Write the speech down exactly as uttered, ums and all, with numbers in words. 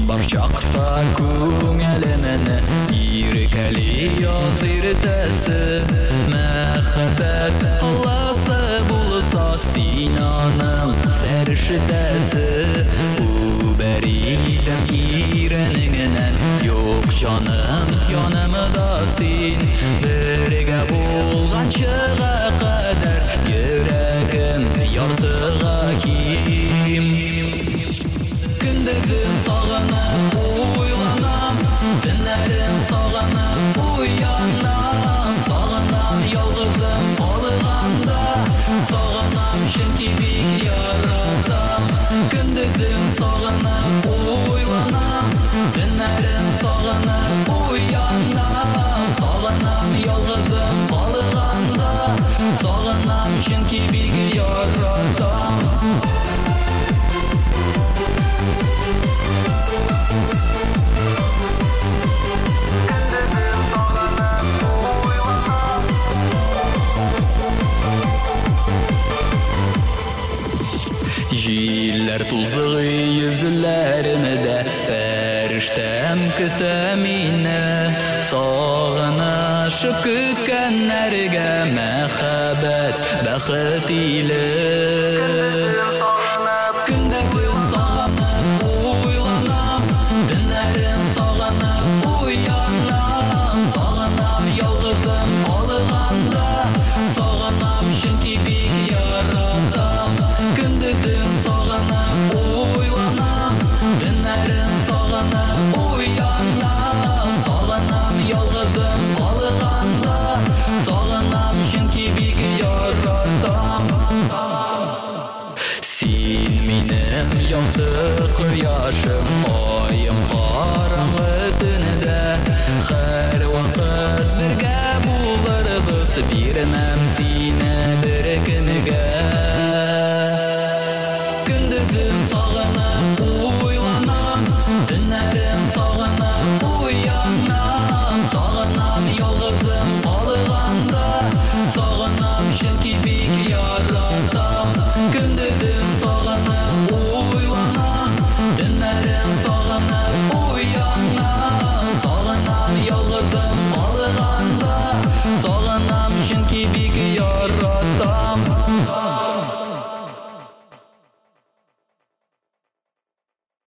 бар чакта күңелемне иркәли языртасы мәхәббәт Алласы булса син аның фәрештәсе Үбәридем иренеңнән юк җаным янымда син бергә булганчыга кадәр йөрәгем яртыга ким Gündüzün sağınıp uylanam Dünlerin sağınıp uyanam Sağınam yalgızım kalığanda Sağınam çünkü bir yaratam Gündüzün sağınıp uylanam Dünlerin sağınıp uyanam Sağınam yalgızım kalığanda Sağınam çünkü bir yaratam Җилләр тузгы йөзләремдә фәрештәм көтә мине сагынышып көткәннәргә мәхәббәт бәхет иле Gündüzün sağınып уйланам Дөннәрен сагынып уянам Сагынам ялгызым калганда Сагынам чөнки бик яратам Gündüzün sağınıp uylanam Dünlerin sağınıp uyanam Sağınam yalgızım kalığanda Sağınam çünkü bik yaratam Sin minim yakты кояшым Ayım караңгы төнедә Һәр вакыт бергә булырбыз Бирмәм